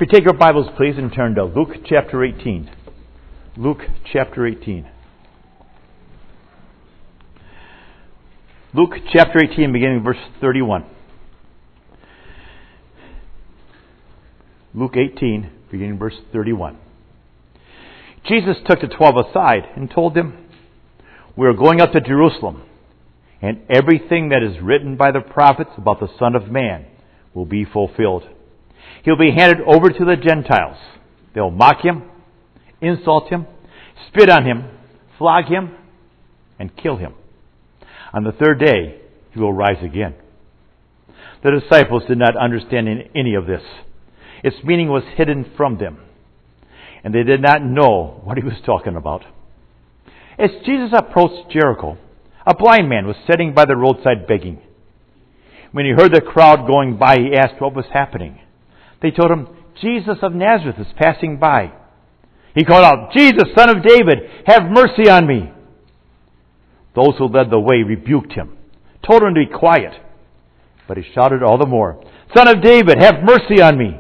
If you take your Bibles, please, and turn to Luke chapter 18. Luke chapter 18. Luke chapter 18, beginning verse 31. Luke 18, beginning verse 31. Jesus took the 12 aside and told them, "We are going up to Jerusalem, and everything that is written by the prophets about the Son of Man will be fulfilled. He'll be handed over to the Gentiles. They'll mock him, insult him, spit on him, flog him, and kill him. On the third day, he will rise again." The disciples did not understand any of this. Its meaning was hidden from them, and they did not know what he was talking about. As Jesus approached Jericho, a blind man was sitting by the roadside begging. When he heard the crowd going by, he asked what was happening. They told him, "Jesus of Nazareth is passing by." He called out, "Jesus, Son of David, have mercy on me." Those who led the way rebuked him, told him to be quiet. But he shouted all the more, "Son of David, have mercy on me."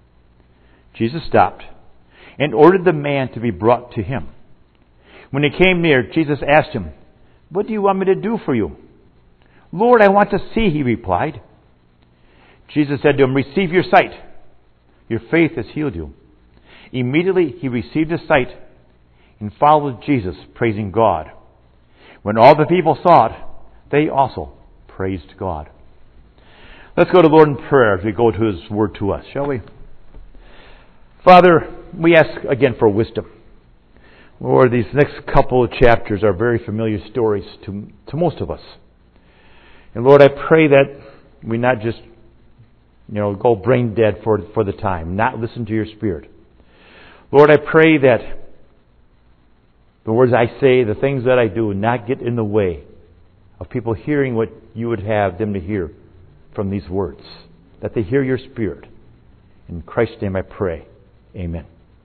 Jesus stopped and ordered the man to be brought to him. When he came near, Jesus asked him, "What do you want me to do for you?" "Lord, I want to see," he replied. Jesus said to him, "Receive your sight. Your faith has healed you." Immediately he received his sight and followed Jesus, praising God. When all the people saw it, they also praised God. Let's go to the Lord in prayer as we go to His Word to us, shall we? Father, we ask again for wisdom. Lord, these next couple of chapters are very familiar stories to most of us. And Lord, I pray that we not just go brain dead for the time, not listen to your Spirit. Lord, I pray that the words I say, the things that I do, not get in the way of people hearing what you would have them to hear from these words, that they hear your Spirit. In Christ's name I pray. Amen.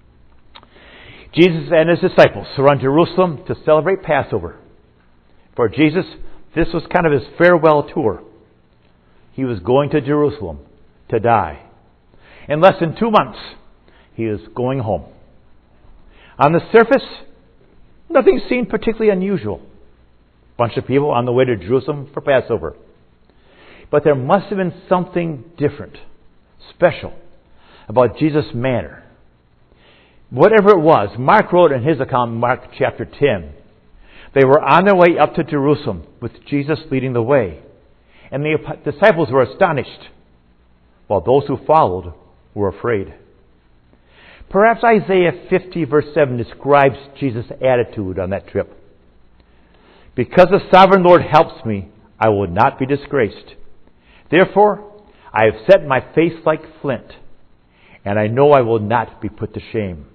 Jesus and his disciples were on Jerusalem to celebrate Passover. For Jesus, this was kind of his farewell tour. He was going to Jerusalem to die. In less than 2 months, he is going home. On the surface, nothing seemed particularly unusual. A bunch of people on the way to Jerusalem for Passover. But there must have been something different, special, about Jesus' manner. Whatever it was, Mark wrote in his account, Mark chapter 10, they were on their way up to Jerusalem with Jesus leading the way. And the disciples were astonished, while those who followed were afraid. Perhaps Isaiah 50 verse 7 describes Jesus' attitude on that trip. "Because the sovereign Lord helps me, I will not be disgraced. Therefore, I have set my face like flint, and I know I will not be put to shame."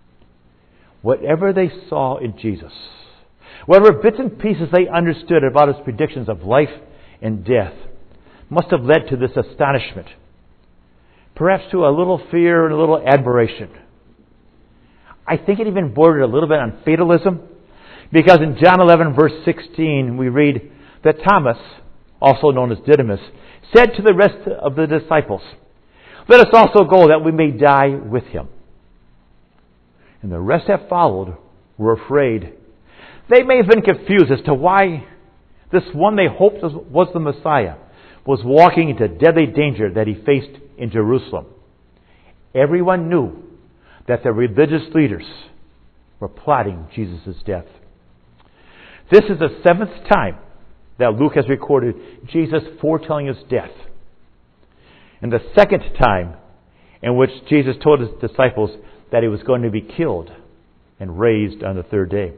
Whatever they saw in Jesus, whatever bits and pieces they understood about his predictions of life and death, must have led to this astonishment. Perhaps to a little fear and a little admiration. I think it even bordered a little bit on fatalism, because in John 11 verse 16 we read that Thomas, also known as Didymus, said to the rest of the disciples, "Let us also go that we may die with him." And the rest that followed were afraid. They may have been confused as to why this one they hoped was the Messiah was walking into deadly danger that he faced in Jerusalem. Everyone knew that the religious leaders were plotting Jesus' death. This is the 7th time that Luke has recorded Jesus foretelling his death, and the 2nd time in which Jesus told his disciples that he was going to be killed and raised on the third day.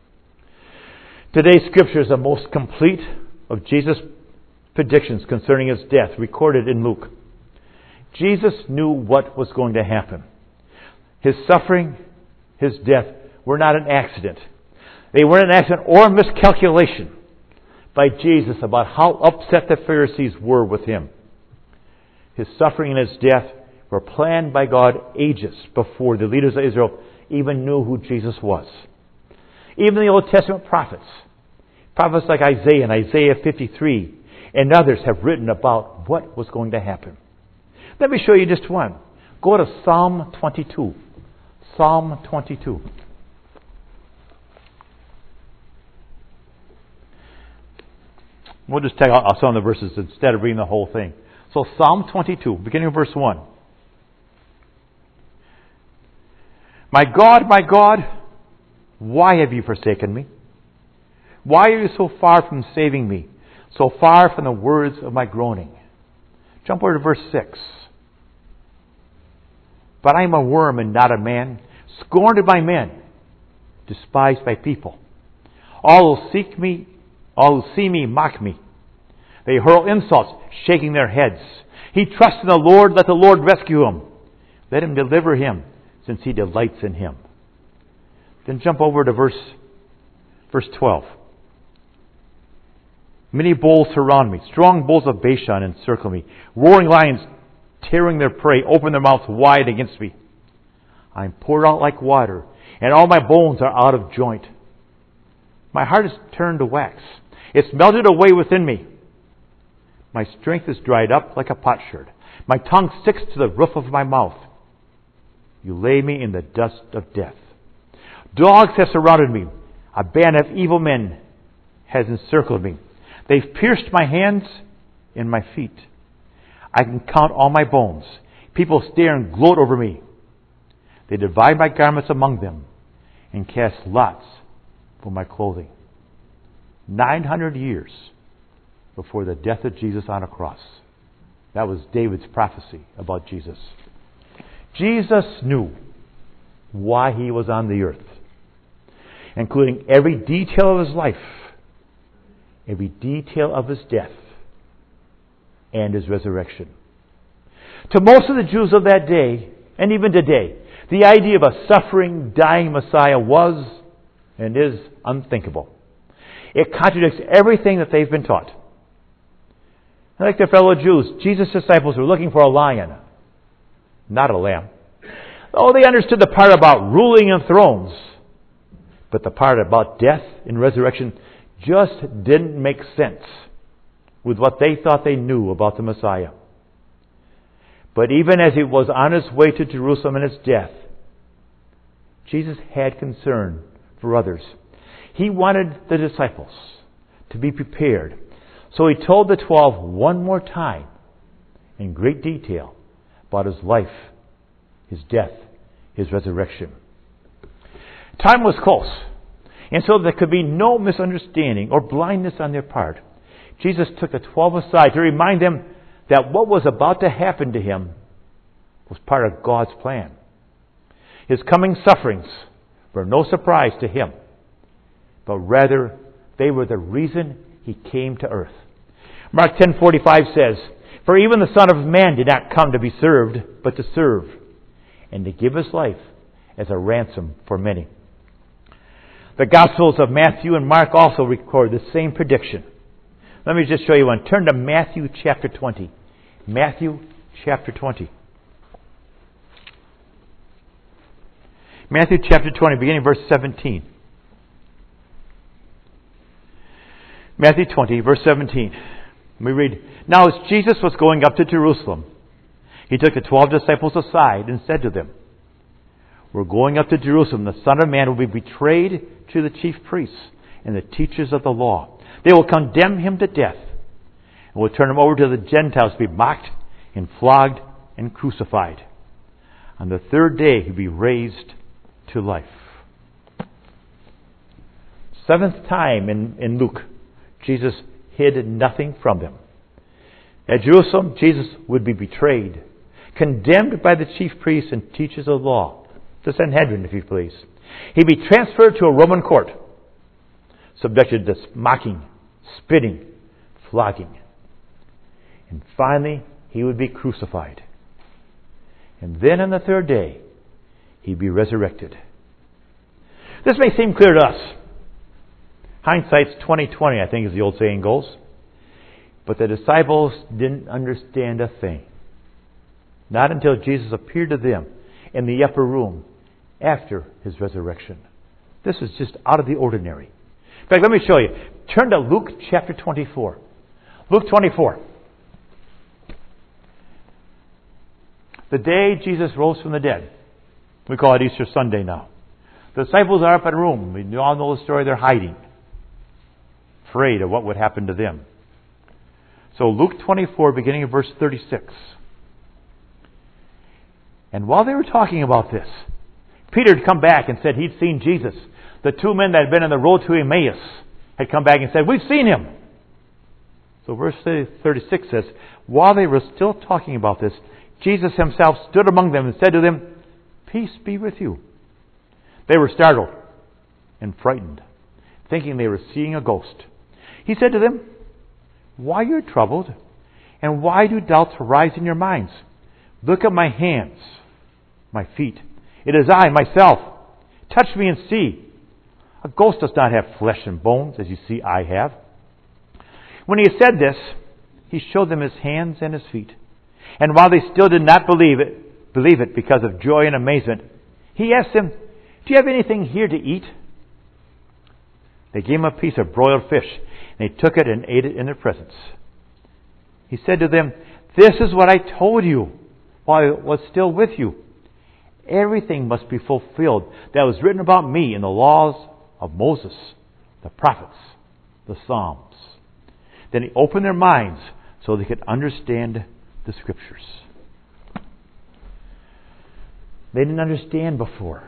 Today's scripture is the most complete of Jesus' predictions concerning his death recorded in Luke. Jesus knew what was going to happen. His suffering, his death were not an accident. They weren't an accident or a miscalculation by Jesus about how upset the Pharisees were with him. His suffering and his death were planned by God ages before the leaders of Israel even knew who Jesus was. Even the Old Testament prophets like Isaiah and Isaiah 53 and others have written about what was going to happen. Let me show you just one. Go to Psalm 22. Psalm 22. We'll just take out some of the verses instead of reading the whole thing. So Psalm 22, beginning of verse 1. My God, why have you forsaken me? Why are you so far from saving me, so far from the words of my groaning? Jump over to verse 6. But I am a worm and not a man, scorned by men, despised by people. All who see me mock me. They hurl insults, shaking their heads. He trusts in the Lord, let the Lord rescue him. Let him deliver him, since he delights in him. Then jump over to verse 12. Many bulls surround me. Strong bulls of Bashan encircle me. Roaring lions, tearing their prey, open their mouths wide against me. I am poured out like water, and all my bones are out of joint. My heart is turned to wax. It's melted away within me. My strength is dried up like a potsherd. My tongue sticks to the roof of my mouth. You lay me in the dust of death. Dogs have surrounded me. A band of evil men has encircled me. They've pierced my hands and my feet. I can count all my bones. People stare and gloat over me. They divide my garments among them and cast lots for my clothing. 900 years before the death of Jesus on a cross. That was David's prophecy about Jesus. Jesus knew why he was on the earth, including every detail of his life, every detail of his death, and his resurrection. To most of the Jews of that day, and even today, the idea of a suffering, dying Messiah was and is unthinkable. It contradicts everything that they've been taught. Like their fellow Jews, Jesus' disciples were looking for a lion, not a lamb. Oh, they understood the part about ruling and thrones, but the part about death and resurrection just didn't make sense with what they thought they knew about the Messiah. But even as he was on his way to Jerusalem in his death, Jesus had concern for others. He wanted the disciples to be prepared. So he told the 12 one more time in great detail about his life, his death, his resurrection. Time was close, and so there could be no misunderstanding or blindness on their part. Jesus took the 12 aside to remind them that what was about to happen to him was part of God's plan. His coming sufferings were no surprise to him, but rather they were the reason he came to earth. Mark 10:45 says, "For even the Son of Man did not come to be served, but to serve, and to give his life as a ransom for many." The Gospels of Matthew and Mark also record the same prediction. Let me just show you one. Turn to Matthew chapter 20. Matthew chapter 20. Matthew chapter 20, beginning verse 17. Matthew 20, verse 17. We read, "Now as Jesus was going up to Jerusalem, he took the 12 disciples aside and said to them, 'We're going up to Jerusalem. The Son of Man will be betrayed to the chief priests and the teachers of the law. They will condemn him to death and will turn him over to the Gentiles to be mocked and flogged and crucified. On the third day he'll be raised to life.'" Seventh time in Luke, Jesus hid nothing from them. At Jerusalem, Jesus would be betrayed, condemned by the chief priests and teachers of the law, the Sanhedrin, if you please. He'd be transferred to a Roman court, subjected to mocking, spitting, flogging. And finally, he would be crucified. And then on the third day, he'd be resurrected. This may seem clear to us. Hindsight's 20/20, I think, as the old saying goes. But the disciples didn't understand a thing. Not until Jesus appeared to them in the upper room after his resurrection. This is just out of the ordinary. In fact, let me show you. Turn to Luke chapter 24. Luke 24. The day Jesus rose from the dead. We call it Easter Sunday now. The disciples are up in a room. We all know the story. They're hiding, afraid of what would happen to them. So Luke 24, beginning of verse 36. And while they were talking about this, Peter had come back and said he'd seen Jesus. The two men that had been on the road to Emmaus had come back and said, "We've seen him." So verse 36 says, while they were still talking about this, Jesus himself stood among them and said to them, "Peace be with you." They were startled and frightened, thinking they were seeing a ghost. He said to them, "Why are you troubled? And why do doubts arise in your minds? Look at my hands, my feet. It is I, myself. Touch me and see. A ghost does not have flesh and bones, as you see I have." When he had said this, he showed them his hands and his feet. And while they still did not believe it because of joy and amazement, he asked them, "Do you have anything here to eat?" They gave him a piece of broiled fish, and he took it and ate it in their presence. He said to them, "This is what I told you while I was still with you. Everything must be fulfilled that was written about me in the laws of Moses, the prophets, the Psalms." Then he opened their minds so they could understand the Scriptures. They didn't understand before.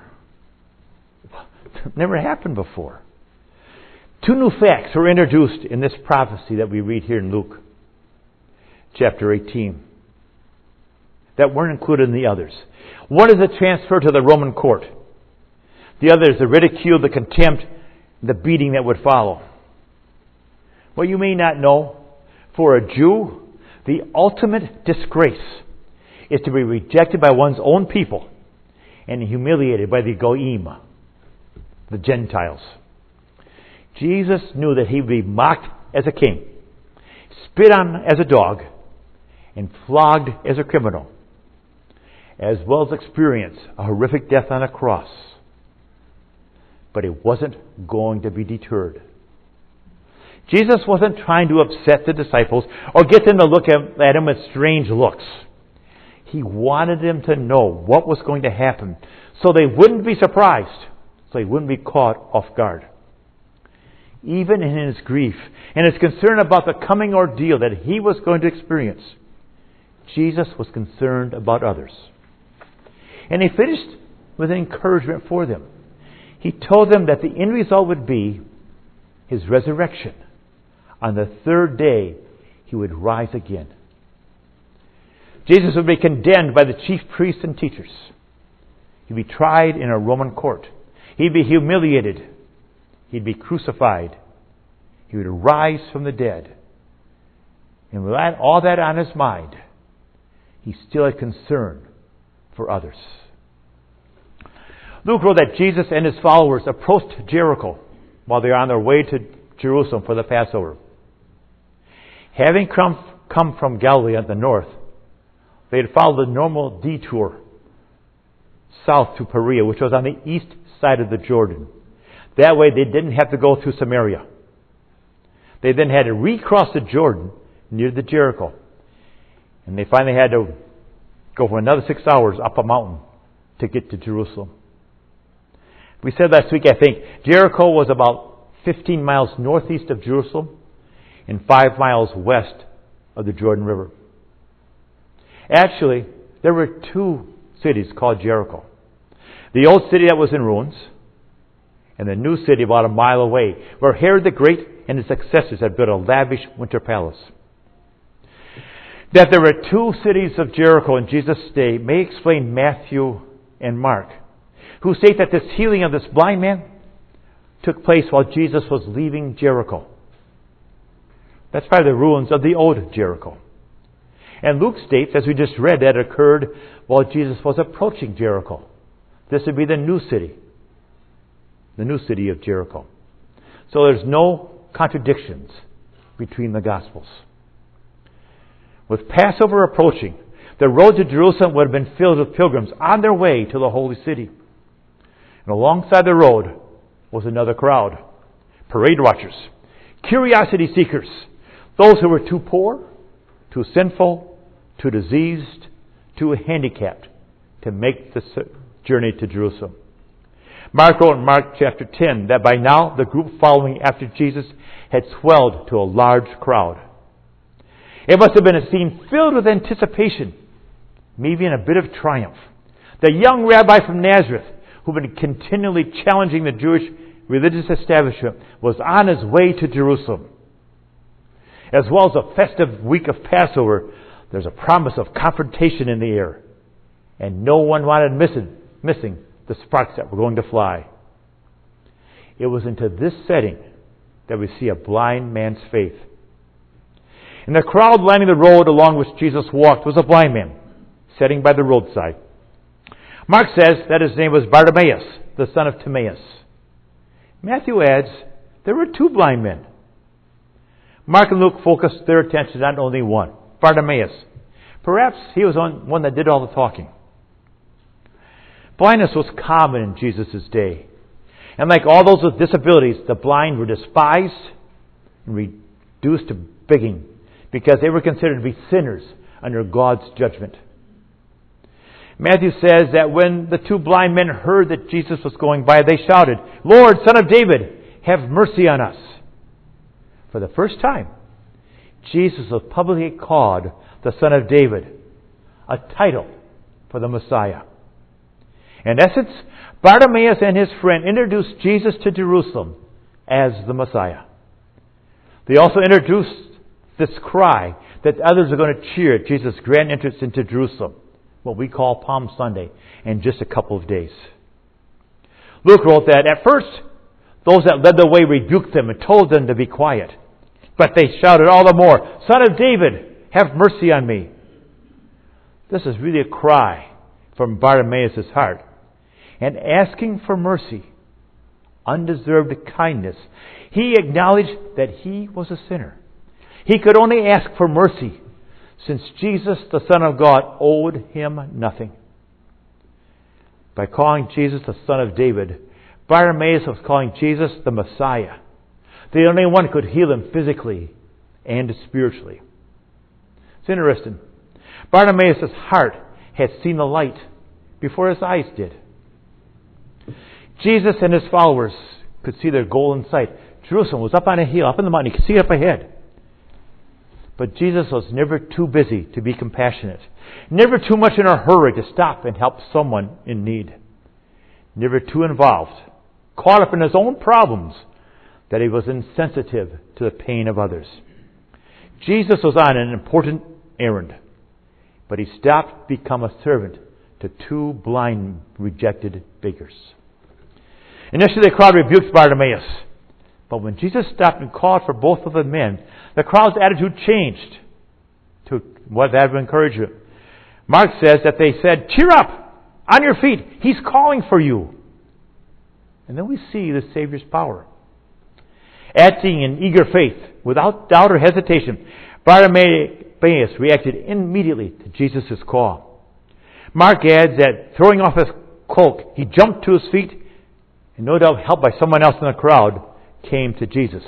It never happened before. Two new facts were introduced in this prophecy that we read here in Luke chapter 18 that weren't included in the others. One is the transfer to the Roman court. The other is the ridicule, the contempt, the beating that would follow. Well, you may not know, for a Jew, the ultimate disgrace is to be rejected by one's own people and humiliated by the Goyim, the Gentiles. Jesus knew that he would be mocked as a king, spit on as a dog, and flogged as a criminal, as well as experience a horrific death on a cross. But he wasn't going to be deterred. Jesus wasn't trying to upset the disciples or get them to look at him with strange looks. He wanted them to know what was going to happen so they wouldn't be surprised, so they wouldn't be caught off guard. Even in his grief and his concern about the coming ordeal that he was going to experience, Jesus was concerned about others. And he finished with an encouragement for them. He told them that the end result would be his resurrection. On the third day, he would rise again. Jesus would be condemned by the chief priests and teachers. He'd be tried in a Roman court. He'd be humiliated. He'd be crucified. He would rise from the dead. And with all that on his mind, he still had concern for others. Luke wrote that Jesus and his followers approached Jericho while they were on their way to Jerusalem for the Passover. Having come from Galilee at the north, they had followed the normal detour south to Perea, which was on the east side of the Jordan. That way they didn't have to go through Samaria. They then had to recross the Jordan near the Jericho. And they finally had to go for another 6 hours up a mountain to get to Jerusalem. We said last week, I think, Jericho was about 15 miles northeast of Jerusalem and 5 miles west of the Jordan River. Actually, there were two cities called Jericho. The old city that was in ruins, and the new city about a mile away, where Herod the Great and his successors had built a lavish winter palace. That there were two cities of Jericho in Jesus' day may explain Matthew and Mark, who state that this healing of this blind man took place while Jesus was leaving Jericho. That's probably the ruins of the old Jericho. And Luke states, as we just read, that it occurred while Jesus was approaching Jericho. This would be the new city of Jericho. So there's no contradictions between the Gospels. With Passover approaching, the road to Jerusalem would have been filled with pilgrims on their way to the holy city. And alongside the road was another crowd. Parade watchers, curiosity seekers, those who were too poor, too sinful, too diseased, too handicapped to make the journey to Jerusalem. Mark wrote in Mark chapter 10 that by now the group following after Jesus had swelled to a large crowd. It must have been a scene filled with anticipation, maybe in a bit of triumph. The young rabbi from Nazareth, who had been continually challenging the Jewish religious establishment, was on his way to Jerusalem. As well as a festive week of Passover, there's a promise of confrontation in the air. And no one wanted missing the sparks that were going to fly. It was into this setting that we see a blind man's faith. In the crowd lining the road along which Jesus walked was a blind man, sitting by the roadside. Mark says that his name was Bartimaeus, the son of Timaeus. Matthew adds, there were two blind men. Mark and Luke focused their attention on only one, Bartimaeus. Perhaps he was one that did all the talking. Blindness was common in Jesus' day. And like all those with disabilities, the blind were despised and reduced to begging because they were considered to be sinners under God's judgment. Matthew says that when the two blind men heard that Jesus was going by, they shouted, "Lord, Son of David, have mercy on us." For the first time, Jesus was publicly called the Son of David, a title for the Messiah. In essence, Bartimaeus and his friend introduced Jesus to Jerusalem as the Messiah. They also introduced this cry that others are going to cheer at Jesus' grand entrance into Jerusalem, what we call Palm Sunday, in just a couple of days. Luke wrote that at first, those that led the way rebuked them and told them to be quiet. But they shouted all the more, "Son of David, have mercy on me." This is really a cry from Bartimaeus' heart. And asking for mercy, undeserved kindness, he acknowledged that he was a sinner. He could only ask for mercy since Jesus, the Son of God, owed him nothing. By calling Jesus the Son of David, Bartimaeus was calling Jesus the Messiah, the only one who could heal him physically and spiritually. It's interesting. Bartimaeus' heart had seen the light before his eyes did. Jesus and his followers could see their goal in sight. Jerusalem was up on a hill, up in the mountain. He could see it up ahead. But Jesus was never too busy to be compassionate. Never too much in a hurry to stop and help someone in need. Never too involved, caught up in his own problems, that he was insensitive to the pain of others. Jesus was on an important errand, but he stopped to become a servant to two blind, rejected beggars. Initially, the crowd rebuked Bartimaeus. But when Jesus stopped and called for both of the men, the crowd's attitude changed to what that of encouragement. Mark says that they said, "Cheer up! On your feet! He's calling for you!" And then we see the Savior's power. Acting in eager faith, without doubt or hesitation, Bartimaeus reacted immediately to Jesus' call. Mark adds that throwing off his cloak, he jumped to his feet, and no doubt helped by someone else in the crowd, came to Jesus.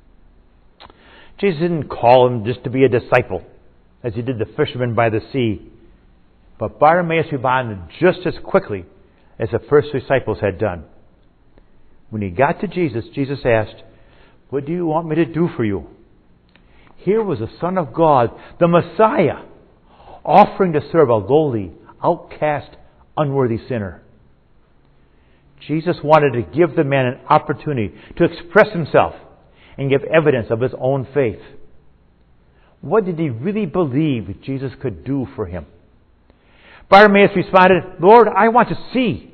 Jesus didn't call him just to be a disciple, as he did the fisherman by the sea. But Bartimaeus responded just as quickly as the first disciples had done. When he got to Jesus, Jesus asked, "What do you want me to do for you?" Here was the Son of God, the Messiah, offering to serve a lowly, outcast, unworthy sinner. Jesus wanted to give the man an opportunity to express himself and give evidence of his own faith. What did he really believe Jesus could do for him? Bartimaeus responded, "Lord, I want to see."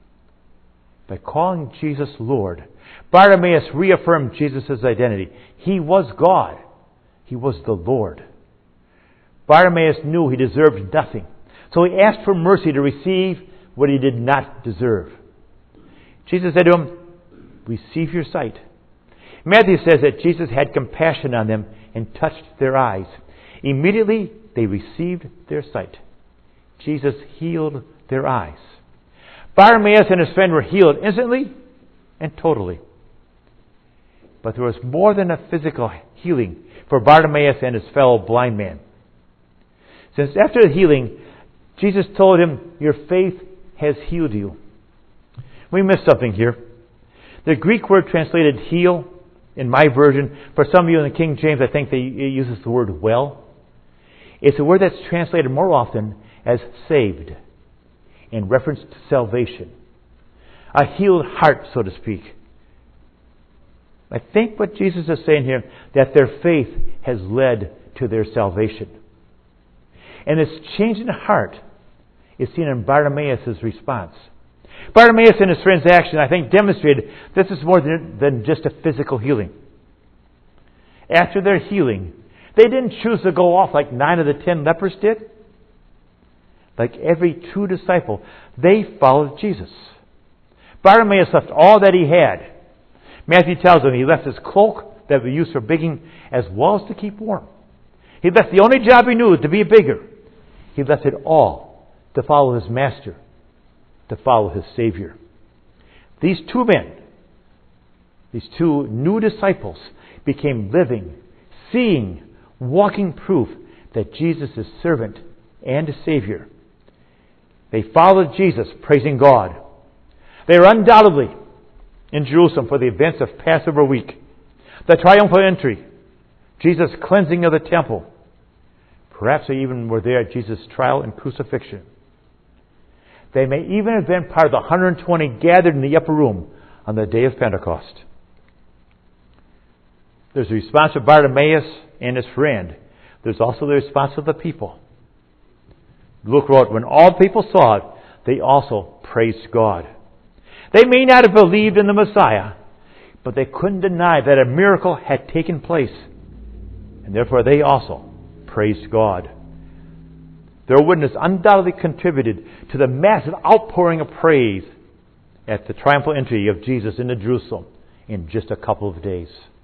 By calling Jesus Lord, Bartimaeus reaffirmed Jesus' identity. He was God. He was the Lord. Bartimaeus knew he deserved nothing, so he asked for mercy to receive what he did not deserve. Jesus said to him, "Receive your sight." Matthew says that Jesus had compassion on them and touched their eyes. Immediately, they received their sight. Jesus healed their eyes. Bartimaeus and his friend were healed instantly and totally. But there was more than a physical healing for Bartimaeus and his fellow blind man. Since after the healing, Jesus told him, "Your faith has healed you." We missed something here. The Greek word translated heal, in my version, for some of you in the King James, I think it uses the word well. It's a word that's translated more often as saved, in reference to salvation. A healed heart, so to speak. I think what Jesus is saying here, that their faith has led to their salvation. And this change in the heart is seen in Bartimaeus' response. Bartimaeus and his friend's action, I think, demonstrated this is more than just a physical healing. After their healing, they didn't choose to go off like 9 of the 10 lepers did. Like every true disciple, they followed Jesus. Bartimaeus left all that he had. Matthew tells him he left his cloak that we used for begging as well as to keep warm. He left the only job he knew to be a beggar. He left it all to follow his master, to follow his Savior. These two men, these two new disciples, became living, seeing, walking proof that Jesus is servant and Savior. They followed Jesus, praising God. They were undoubtedly in Jerusalem for the events of Passover week, the triumphal entry, Jesus' cleansing of the temple. Perhaps they even were there at Jesus' trial and crucifixion. They may even have been part of the 120 gathered in the upper room on the day of Pentecost. There's the response of Bartimaeus and his friend. There's also the response of the people. Luke wrote, when all people saw it, they also praised God. They may not have believed in the Messiah, but they couldn't deny that a miracle had taken place. And therefore they also praised God. Their witness undoubtedly contributed to the massive outpouring of praise at the triumphal entry of Jesus into Jerusalem in just a couple of days.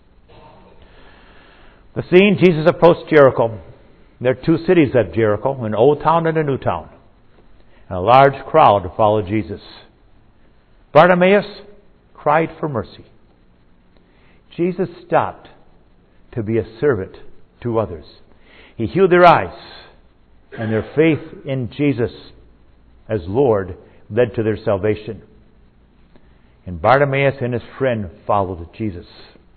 The scene, Jesus approached Jericho. There are two cities at Jericho, an old town and a new town. And a large crowd followed Jesus. Bartimaeus cried for mercy. Jesus stopped to be a servant to others. He healed their eyes, and their faith in Jesus as Lord led to their salvation. And Bartimaeus and his friend followed Jesus.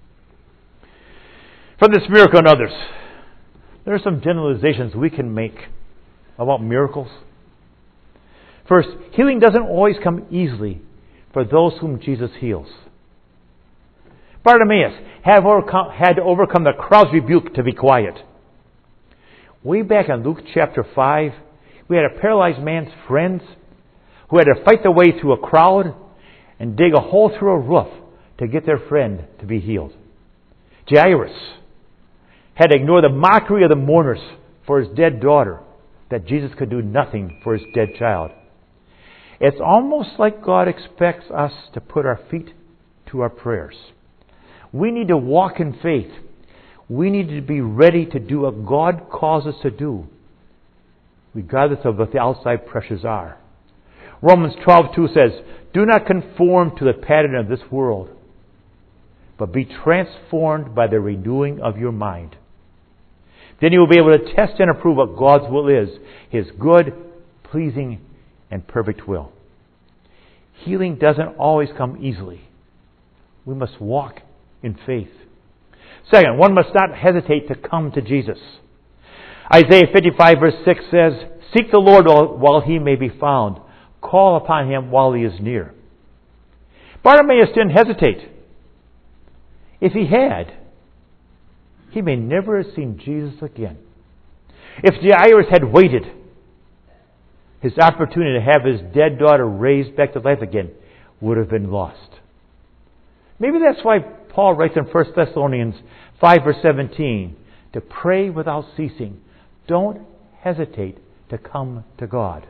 From this miracle and others, there are some generalizations we can make about miracles. First, healing doesn't always come easily for those whom Jesus heals. Bartimaeus had to overcome the crowd's rebuke to be quiet. Way back in Luke chapter 5, we had a paralyzed man's friends who had to fight their way through a crowd and dig a hole through a roof to get their friend to be healed. Jairus had to ignore the mockery of the mourners for his dead daughter, that Jesus could do nothing for his dead child. It's almost like God expects us to put our feet to our prayers. We need to walk in faith. We need to be ready to do what God calls us to do, regardless of what the outside pressures are. Romans 12:2 says, do not conform to the pattern of this world, but be transformed by the renewing of your mind. Then you will be able to test and approve what God's will is, His good, pleasing, and perfect will. Healing doesn't always come easily. We must walk in faith. Second, one must not hesitate to come to Jesus. Isaiah 55 verse 6 says, seek the Lord while He may be found. Call upon Him while He is near. Bartimaeus didn't hesitate. If he had, he may never have seen Jesus again. If Jairus had waited, his opportunity to have his dead daughter raised back to life again would have been lost. Maybe that's why Paul writes in 1 Thessalonians 5 verse 17, to pray without ceasing. Don't hesitate to come to God.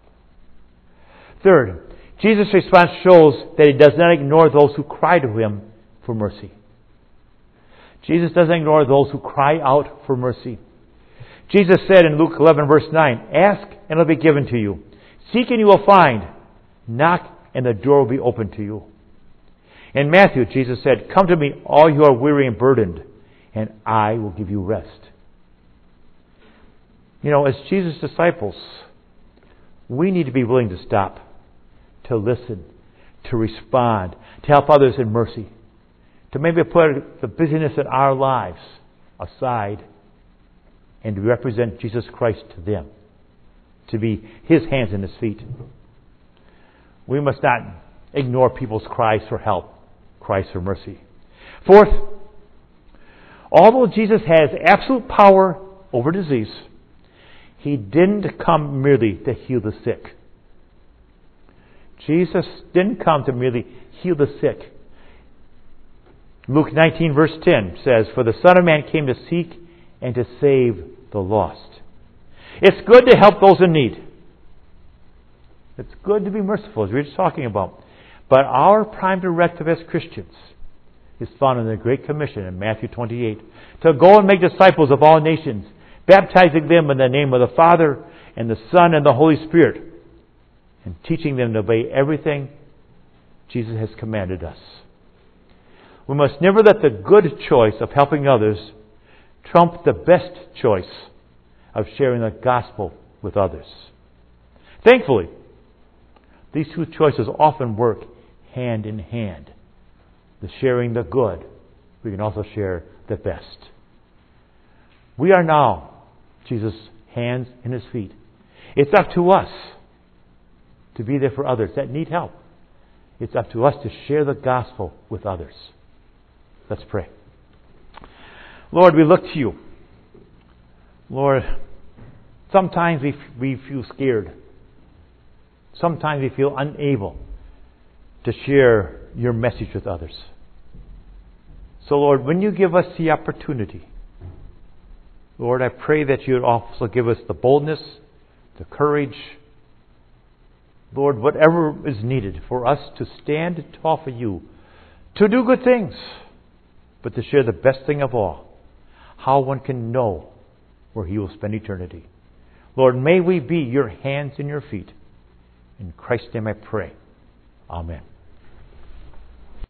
Third, Jesus' response shows that He does not ignore those who cry to Him for mercy. Jesus doesn't ignore those who cry out for mercy. Jesus said in Luke 11 verse 9, ask and it will be given to you. Seek and you will find. Knock and the door will be opened to you. In Matthew, Jesus said, come to me all you are weary and burdened, and I will give you rest. You know, as Jesus' disciples, we need to be willing to stop, to listen, to respond, to help others in mercy, to maybe put the busyness in our lives aside and to represent Jesus Christ to them, to be His hands and His feet. We must not ignore people's cries for help, cries for mercy. Fourth, although Jesus has absolute power over disease, He didn't come merely to heal the sick. Jesus didn't come to merely heal the sick. Luke 19 verse 10 says, "For the Son of Man came to seek and to save the lost." It's good to help those in need. It's good to be merciful, as we were just talking about. But our prime directive as Christians is found in the Great Commission in Matthew 28, to go and make disciples of all nations, baptizing them in the name of the Father and the Son and the Holy Spirit, and teaching them to obey everything Jesus has commanded us. We must never let the good choice of helping others trump the best choice of sharing the gospel with others. Thankfully, these two choices often work hand in hand. The sharing the good, we can also share the best. We are now Jesus' hands and His feet. It's up to us to be there for others that need help. It's up to us to share the gospel with others. Let's pray. Lord, we look to You. Lord, sometimes we feel scared. Sometimes we feel unable to share Your message with others. So Lord, when You give us the opportunity, Lord, I pray that You would also give us the boldness, the courage, Lord, whatever is needed for us to stand tall for You, to do good things, but to share the best thing of all, how one can know where he will spend eternity. Lord, may we be Your hands and Your feet. In Christ's name I pray. Amen.